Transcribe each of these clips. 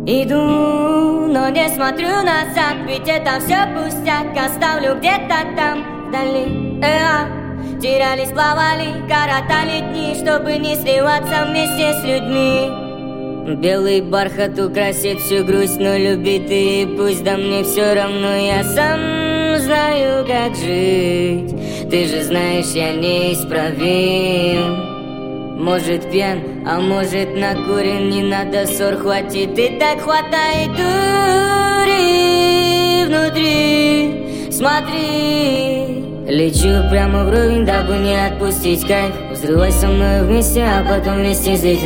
Иду, но не смотрю назад, ведь это все пустяк. Оставлю где-то там, вдали. Терялись, плавали, коротали дни, чтобы не сливаться вместе с людьми. Белый бархат украсит всю грусть, но люби ты, пусть да мне все равно. Я сам знаю, как жить. Ты же знаешь, я неисправим. Может пьян, а может накурен. Не надо ссор, хватит и так хватай дури внутри. Смотри, лечу прямо вровень, дабы не отпустить кайф. Взрывай со мной вместе, а потом вместе здесь.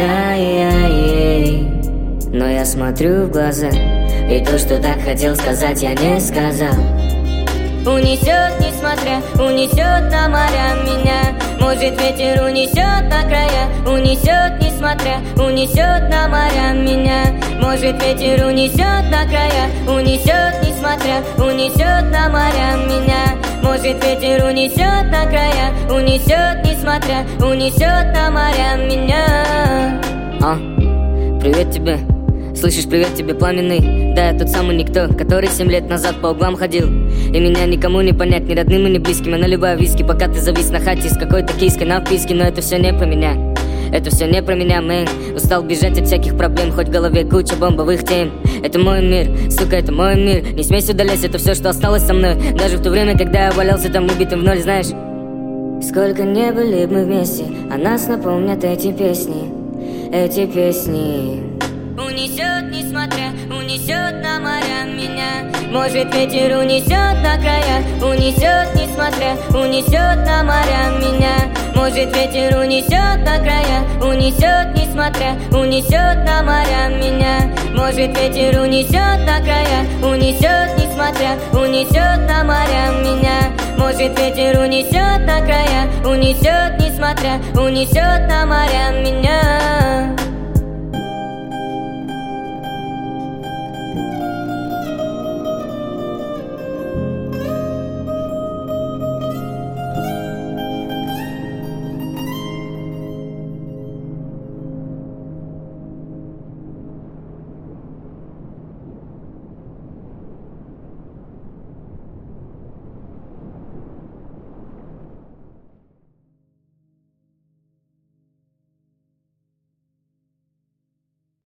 Но я смотрю в глаза, и то, что так хотел сказать, я не сказал. Унесет, несмотря, унесет на моря меня. Может ветер унесет на края. Унесет, несмотря, унесет на моря меня. Может ветер унесет на края. Унесет, несмотря, унесет на моря меня. Может ветер унесет на края. Унесет, несмотря, унесет на моря меня. Привет тебе. Слышишь, привет тебе, пламенный. Да, я тот самый никто, который 7 лет назад по углам ходил. И меня никому не понять, ни родным и ни близким. Я наливаю виски, пока ты завис на хате с какой-то киской на вписке. Но это все не про меня, это все не про меня, мэн. Устал бежать от всяких проблем, хоть в голове куча бомбовых тем. Это мой мир, сука, это мой мир. Не смейся удалять, это все, что осталось со мной. Даже в то время, когда я валялся там убитым в ноль, знаешь. Сколько не были мы вместе, а нас напомнят эти песни. Эти песни. Унесет, несмотря, унесет на моря меня. Может ветер унесет на края. Унесет, несмотря, унесет на моря меня. Может ветер унесет на края. Унесет, несмотря, унесет на моря меня. Может ветер унесет на края. Унесет, несмотря, унесет на моря меня. Может ветер унесет на края. Унесет, несмотря, унесет на моря меня.